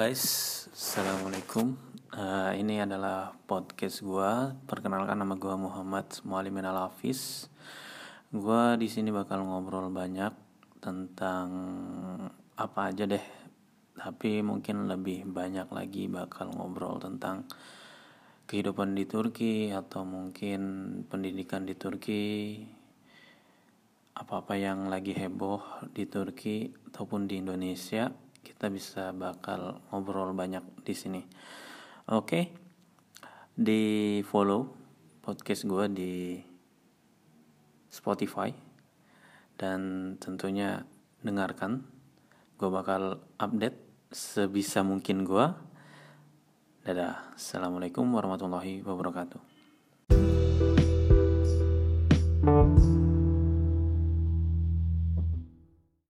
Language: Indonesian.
guys, assalamualaikum. Ini adalah podcast gue. Perkenalkan, nama gue Muhammad Mualim Al Hafiz. Gue di sini bakal ngobrol banyak tentang apa aja deh. Tapi mungkin lebih banyak lagi bakal ngobrol tentang kehidupan di Turki atau mungkin pendidikan di Turki, apa-apa yang lagi heboh di Turki ataupun di Indonesia. Kita bisa bakal ngobrol banyak di sini. Oke, di follow podcast gue di Spotify dan tentunya dengarkan. Gue bakal update sebisa mungkin gue. Dadah, assalamualaikum warahmatullahi wabarakatuh.